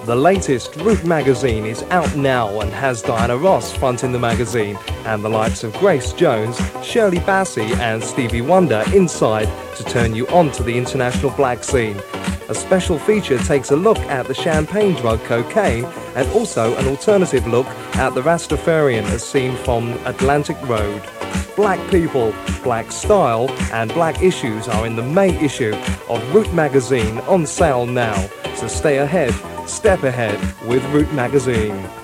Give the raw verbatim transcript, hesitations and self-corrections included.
The latest Root magazine is out now and has Diana Ross fronting the magazine and the likes of Grace Jones, Shirley Bassey and Stevie Wonder inside to turn you on to the international black scene. A special feature takes a look at the champagne drug cocaine and also an alternative look at the Rastafarian as seen from Atlantic Road. Black people, black style and black issues are in the May issue of Root magazine, on sale now. So stay ahead, step ahead with Root magazine.